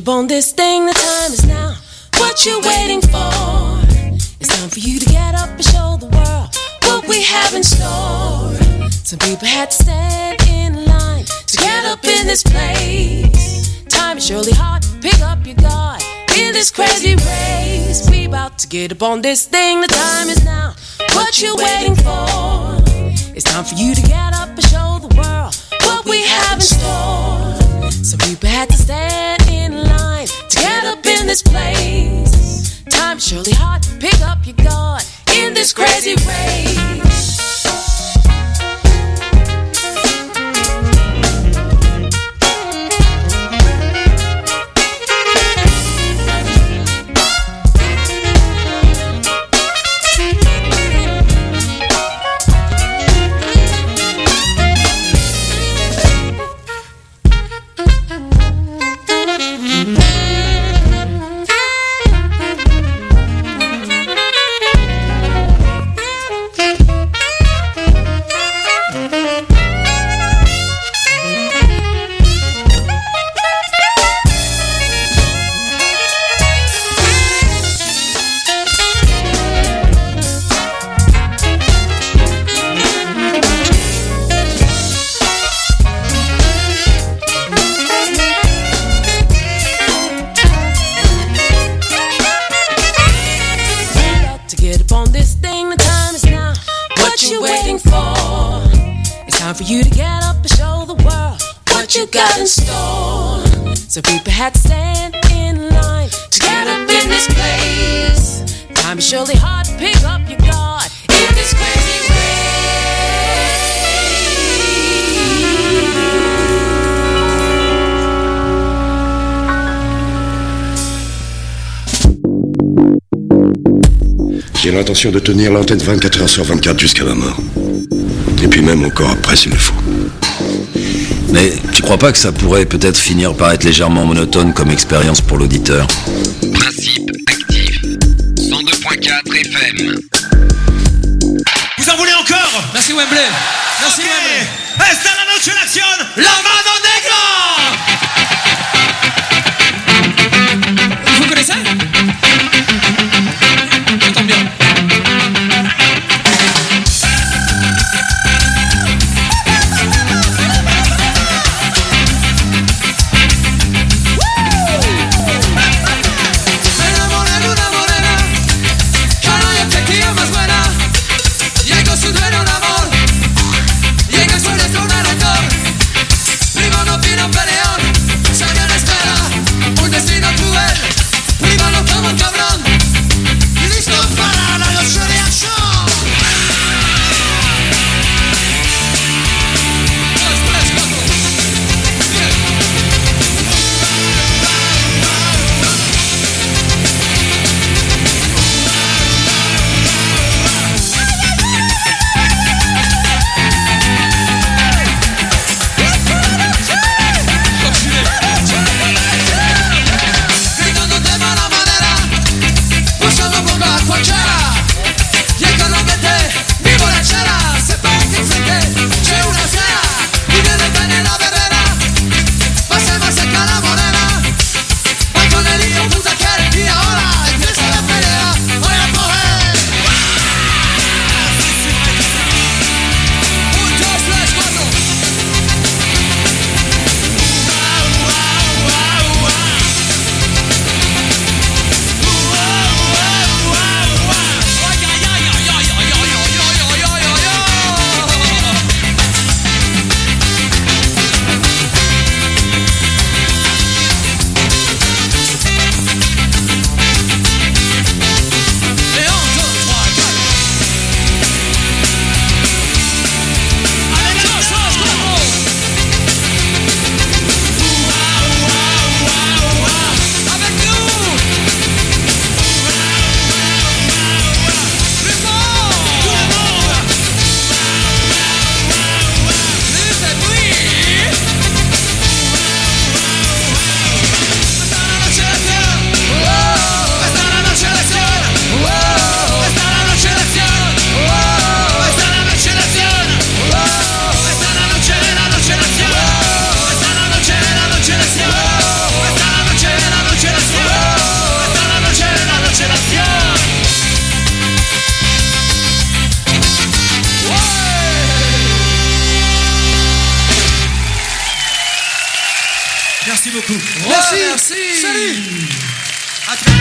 up on this thing, the time is now. What you waiting for? It's time for you to get up and show the world what we have in store. Some people had to stand in line to get up in this place. Time is surely hard, pick up your guard in this crazy race. We about to get up on this thing, the time is now. What you waiting for? It's time for you to get up and show the world what we have in store. Some people had to stand in line to get up in this place. Time is surely hard, pick up your guard in this crazy race. Got in store. So people had to stand in line to get up in this place. Time is surely hard to pick up your guard in this crazy way. J'ai l'intention de tenir l'antenne 24 heures sur 24 jusqu'à ma mort. Et puis même encore après s'il le faut. Mais tu crois pas que ça pourrait peut-être finir par être légèrement monotone comme expérience pour l'auditeur? Principe actif. 102.4 FM. Vous en voulez encore? Merci Wembley. Merci okay. Wembley. Esta la noche en acción. La mano negra. Vous connaissez? Ça tombe bien. Su duelo un amor y en el suelo está un arrancón. Primo no Merci. Salut. À très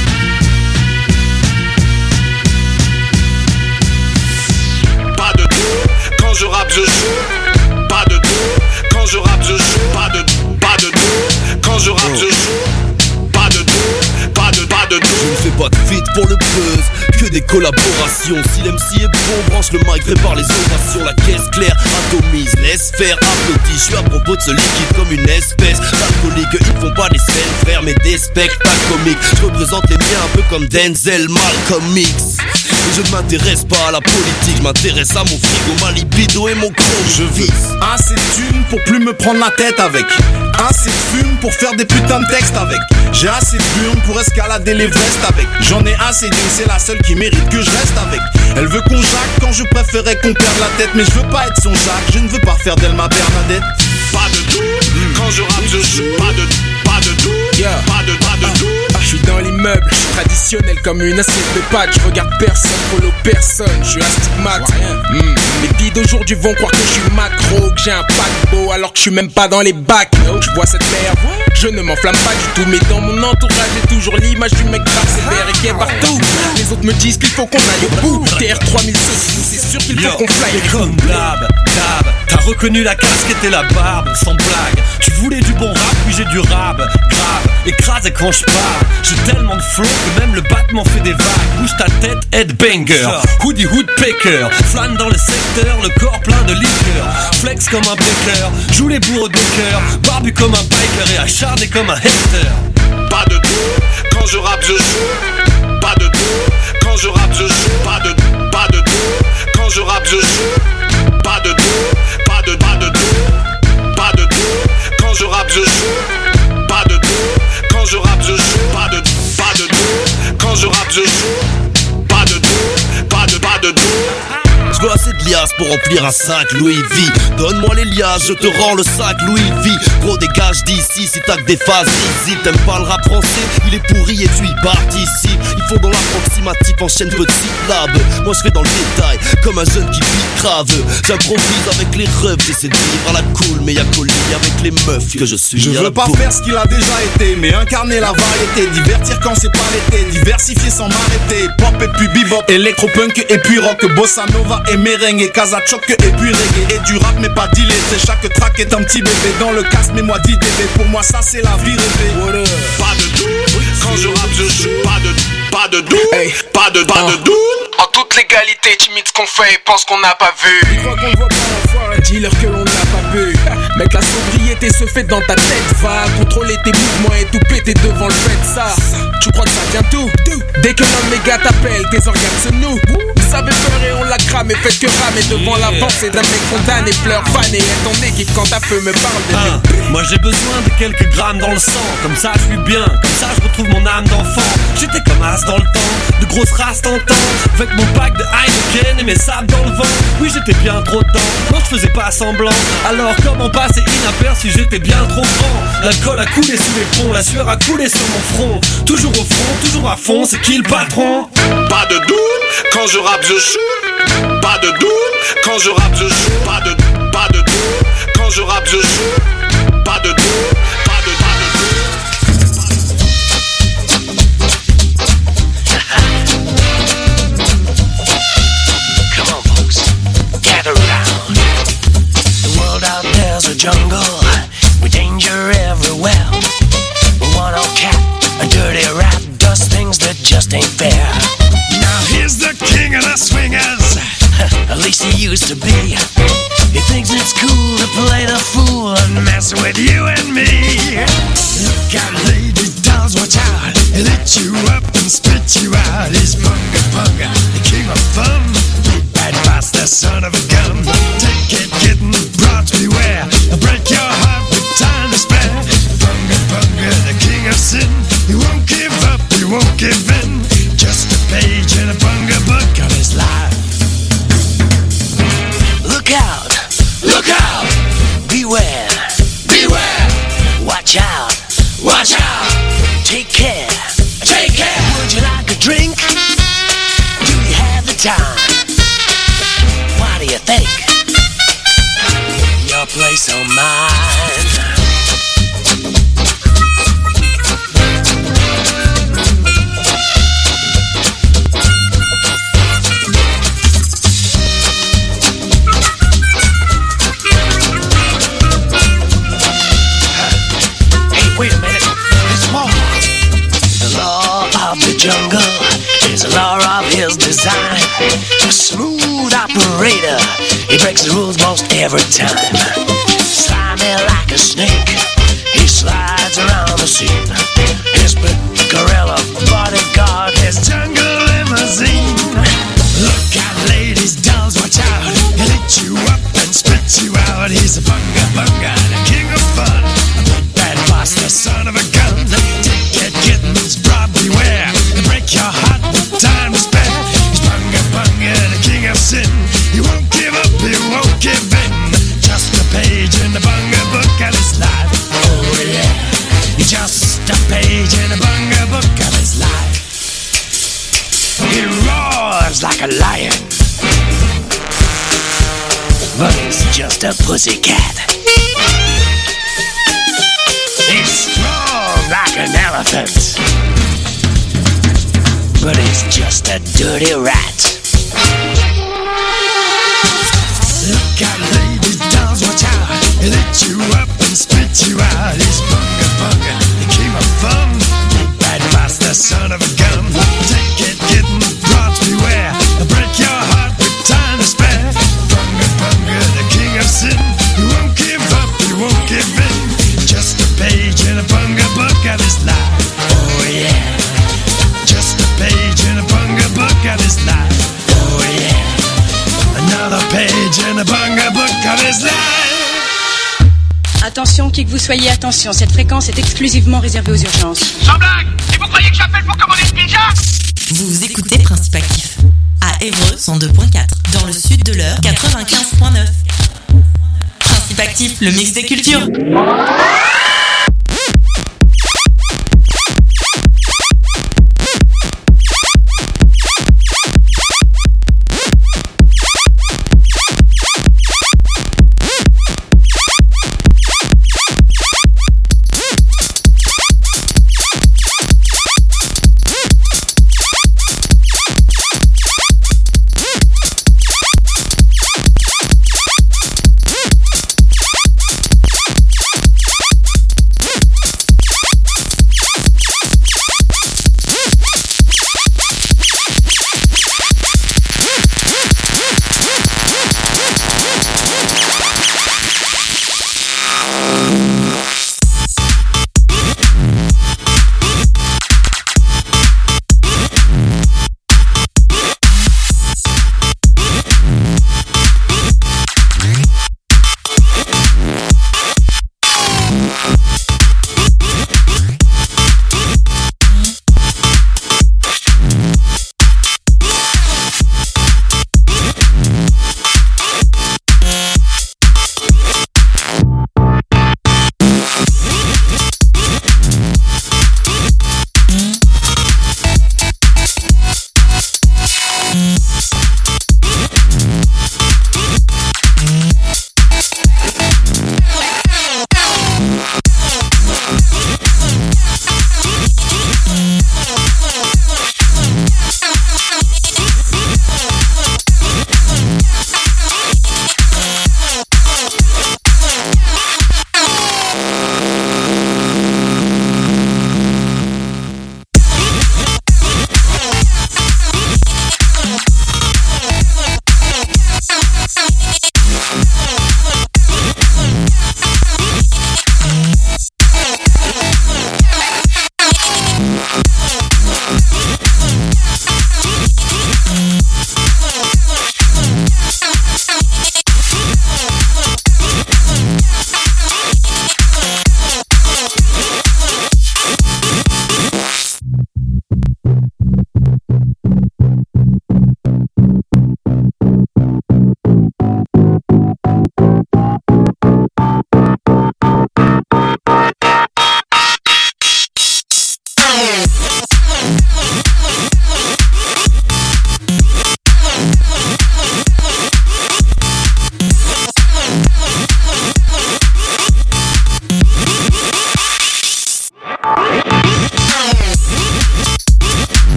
Pas de doute, quand je rappe je joue. Pas de doute, quand je rappe je joue. Pas de doute, quand je rappe je joue. Pas de doute, pas de doute. Je ne fais pas de feat pour le buzz, que des collaborations. Si l'MC est bon, branche le mic, prépare les ovations. La caisse claire, atomise, laisse faire, applaudis. Je suis à propos de ce liquide comme une espèce d'alcoolique. Ils font pas des scènes, frère, mais des spectacles comiques. Je représente les miens un peu comme Denzel, Malcolm X. Et je ne m'intéresse pas à la politique, je m'intéresse à mon frigo, ma libido et mon chrome. Je vise assez de thunes pour plus me prendre la tête avec. Assez de fume pour faire des putains de textes avec. J'ai assez de burnes pour escalader l'Everest avec. J'en ai assez d'une, c'est la seule qui mérite que je reste avec. Elle veut qu'on jacque quand je préférais qu'on perde la tête. Mais je veux pas être son Jacques, je ne veux pas faire d'elle ma Bernadette. Pas de doute, quand je rappe je joue. Pas de doute, yeah. Pas de doute. Je suis dans l'immeuble, je suis traditionnel comme une assiette de pâtes. Je regarde personne, follow personne, je suis astigmate. Les filles d'aujourd'hui vont croire que je suis macro, que j'ai un paquebot alors que je suis même pas dans les bacs. Je vois cette merde, je ne m'enflamme pas du tout. Mais dans mon entourage j'ai toujours l'image du mec grave sévère et qui est partout. Les autres me disent qu'il faut qu'on aille au bout. TR 3000 c'est sûr qu'il faut qu'on fly. Comme d'hab, t'as reconnu la casquette et la barbe, sans blague. Tu voulais du bon rap, puis j'ai du rap, grave, écrasé quand je parle. J'ai tellement de flow que même le battement fait des vagues. Bouge ta tête, headbanger, hoodie woodpecker. Flâne dans le secteur, le corps plein de liqueur. Flex comme un breaker, joue les bourreaux de cœur. Barbu comme un biker et acharné comme un hater. Pas de doute, quand je rappe je joue. Pas de doute, quand je rappe je joue. Pas de doute, quand je rappe je joue. Pas de doute, pas de doute. Pas de doute, quand je rappe je joue. Pas de doute, quand je rappe je joue. Pas de doute, quand je rappe je joue. Pas de doute, pas de doute. Je veux assez de liasses pour remplir un sac Louis V. Donne-moi les liasses, je te rends le sac Louis V. Gros dégage d'ici si t'as que des phases easy. T'aimes pas le rap français, il est pourri et tu y particies. Ils font dans l'approximatif, enchaîne petite syllabes. Moi je fais dans le détail, comme un jeune qui vit grave. J'improvise avec les refs, j'essaie de vivre à la cool. Mais y'a qu'au lit avec les meufs que je suis. Je veux pas faire ce qu'il a déjà été, mais incarner la variété. Divertir quand c'est pas l'été, diversifier sans m'arrêter. Pop et puis bebop, électropunk et puis rock. Bossa nova et merengue et kazachoc et puis reggae. Et du rap mais pas d'illettré, chaque track est un petit bébé. Dans le casque mets-moi d'IDB, pour moi ça c'est la vie rêvée. Pas de doute, quand je rappe je joue. Pas de doute, pas de doute. En toute légalité, timide ce qu'on fait et pense qu'on n'a pas vu. Une fois qu'on le voit pas l'enfoiré, dis-leur que l'on n'a pas vu. Mec, la sobriété se fait dans ta tête. Va contrôler tes mouvements et tout péter devant le fait. Ça, tu crois que ça vient tout? Dès que l'homme méga t'appelle, tes organes se nouent. Vous savez peur et on la crame et faites que ramer devant l'avancée d'un mec condamné. Pleure fan et est ton équipe quand ta feu me parle de moi j'ai besoin de quelques grammes dans le sang. Comme ça je suis bien, comme ça je retrouve mon âme d'enfant. J'étais comme as dans le temps, de grosses races tentant. Avec mon pack de Heineken et mes sables dans le vent. Oui j'étais bien trop dedans, non je faisais pas semblant. Alors comment passer inaperçu, j'étais bien trop grand. L'alcool a coulé sous les ponts, la sueur a coulé sur mon front. Toujours au front, toujours à fond, c'est qui le patron? Pas de doute, quand je rappe je joue. Pas de doute, quand je rappe je joue. Pas de doute, quand je rappe je joue. Pas de doute, pas de doute. Come on, folks, gather around. The world out there's a jungle with danger everywhere. One old cat, a dirty rat, does things that just ain't fair. Now here's the king of the swingers. At least he used to be. He thinks it's cool to play the fool and mess with you and me. Look out, lady dolls, watch out. He'll lit you up and spit you out. He's Bunga Bunga, the king of fun. Bad boss, the son of a gun. Take it, kitten, broads beware. He'll break your heart with time to spare. Bunga Bunga, the king of sin. He won't give up, he won't give in. Just a page in a Bunga book of his life. Look out, look out, beware, beware. Watch out, watch out. Take care, take care. Would you like a drink? Do you have the time? What do you think? Your place or mine? jungle is the law of his design. A smooth operator, he breaks the rules most every time. Slimy like a snake, he slides around the scene. His big gorilla bodyguard, his jungle limousine. Look out, ladies, dolls, watch out. He'll eat you up and spit you out. He's a bunga bunga, the king of fun. A big bad boss, the son of a gun. Take it, kittens, broad beware. He'll break your heart with time to spare. He's bunga bunga, the king of sin. He won't give up, he won't give in. Just a page in the bunga book of his life. Oh yeah, just a page in the bunga book of his life. He roars like a lion, but he's just a pussycat. He's strong like an elephant, but he's just a dirty rat. Look out, ladies, dolls, watch out. He'll eat you up and spit you out. He's bunga bunga, the king of fun. Big bad boss, the son of a gun. Take it, kittens, broads, beware. He'll break your heart with time to spare. Bunga bunga, the king of sin. He won't give up, he won't give in. Just a page in a bunga book of his life. Oh yeah, just a page in a bunga book of his life. Oh yeah, another page in a bunga book of his life. Attention, qui que vous soyez, attention, cette fréquence est exclusivement réservée aux urgences. Sans blague! Et vous croyez que j'appelle pour commander une pizza? Vous écoutez Principe Actif à Évreux 102.4, dans le sud de l'Eure 95.9. Principe Actif, le mix des cultures.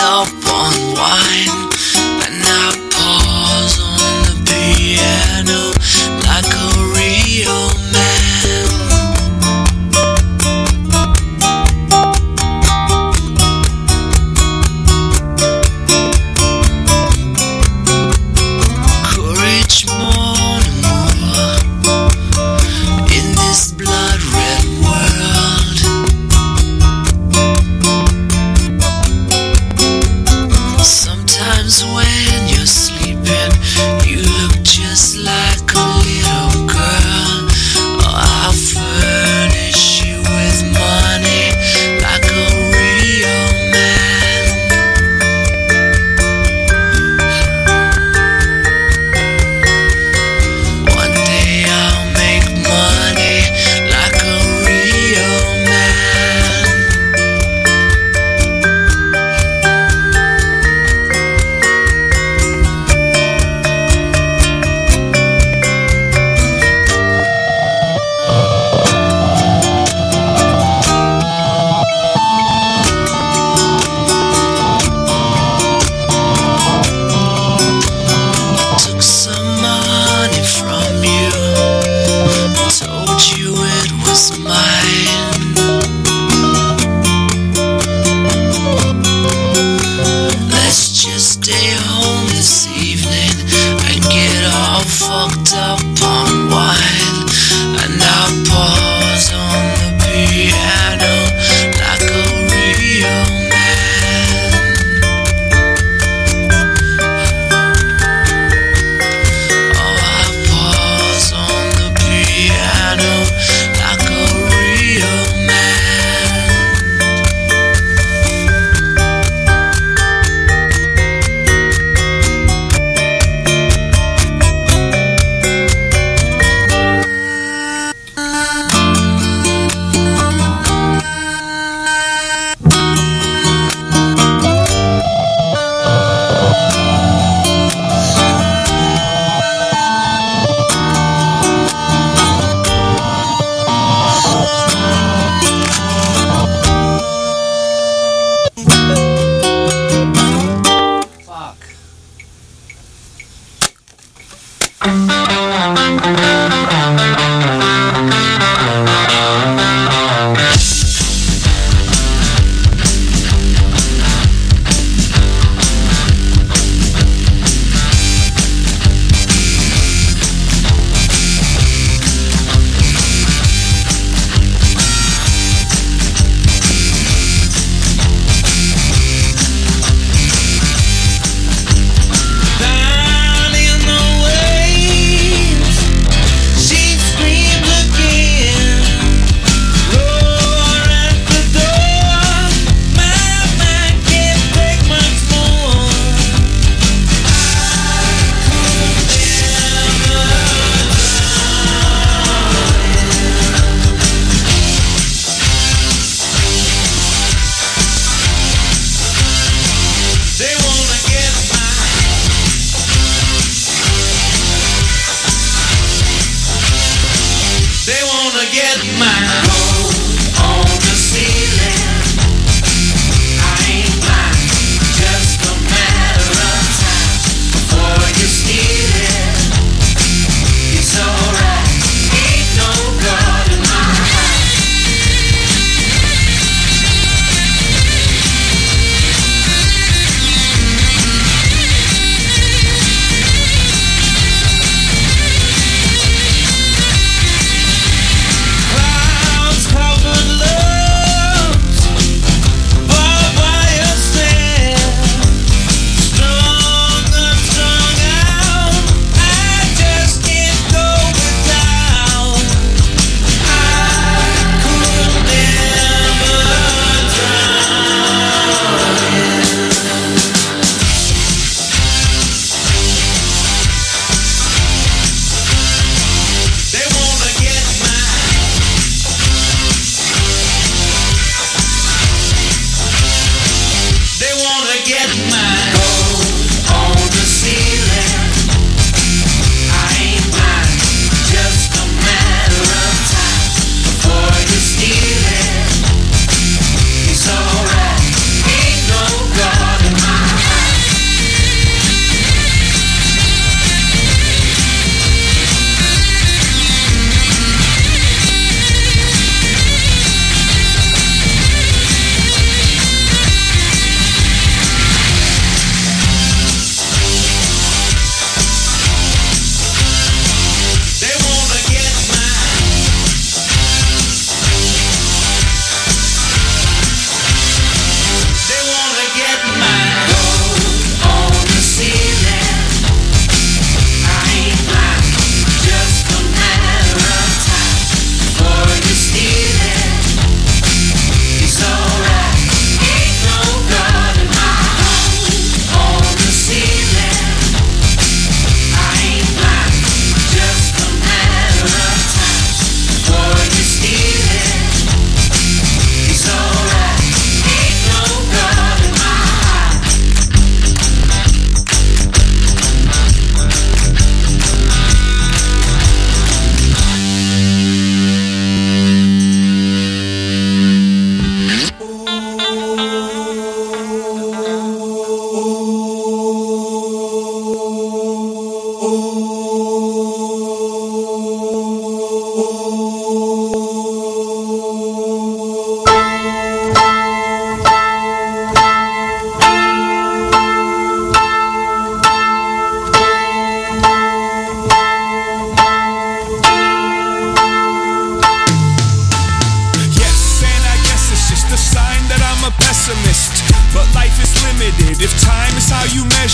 up on wine, and I pause on the piano like a real man. Courage more and more in this blood-red world. Sometimes when you're sleeping, you look just like a little girl. I'll furnish you with money like a real man. One day I'll make money like a real man. Took some money from you, told you it was mine. Let's just stay home this evening and get all fucked up on wine. And I'll pause on the piano like a real man. Oh, I'll pause on the piano like a real man.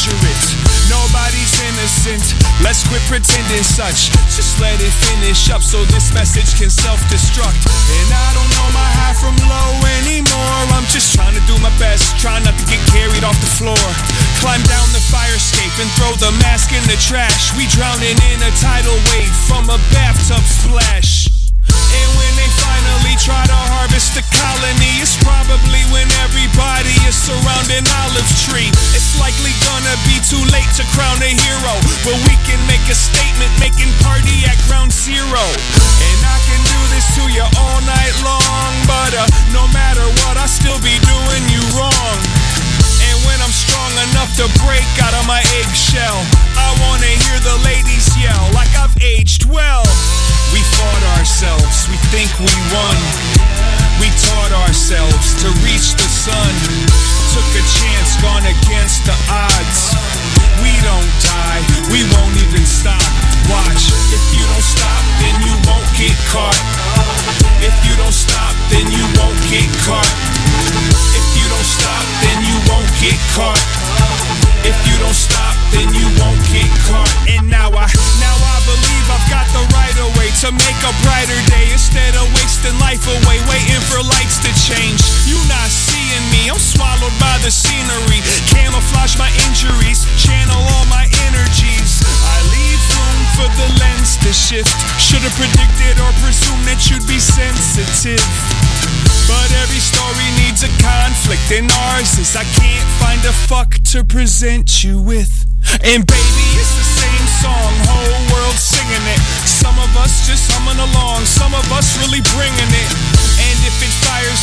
belligerent. Nobody's innocent, let's quit pretending such. Just let it finish up so this message can self-destruct. And I don't know my high from low anymore. I'm just trying to do my best, trying not to get carried off the floor. Climb down the fire escape and throw the mask in the trash. We drowning in a tidal wave from a bathtub splash. And when they finally try to harvest the colony, it's probably when everybody is surrounding olive tree. It's likely gonna be too late to crown a hero, but we can make a statement making party at ground zero. And I can do this to you all night long, but no matter what, I still be doing you wrong. And when I'm strong enough to break out of my eggshell, I wanna hear the ladies yell like I've aged well. We fought ourselves, we think we won. We taught ourselves to reach the sun. Took a chance, gone against the odds. We don't die, we won't even stop. Watch, if you don't stop, then you won't get caught. If you don't stop, then you won't get caught. If you don't stop, then you won't get caught. If you don't stop, then you won't get caught. And now I believe I've got the right of way to make a brighter day, instead of wasting life away waiting for lights to change. You not seeing me, I'm swallowed by the scenery. Camouflage my injuries, channel all my energies. I leave room for the lens to shift. Should've predicted or presumed that you'd be sensitive. But every story needs a conflict, and ours is I can't find a fuck to present you with. And baby, it's the same song, whole world singing it. Some of us just humming along, some of us really bringing it. And if it fires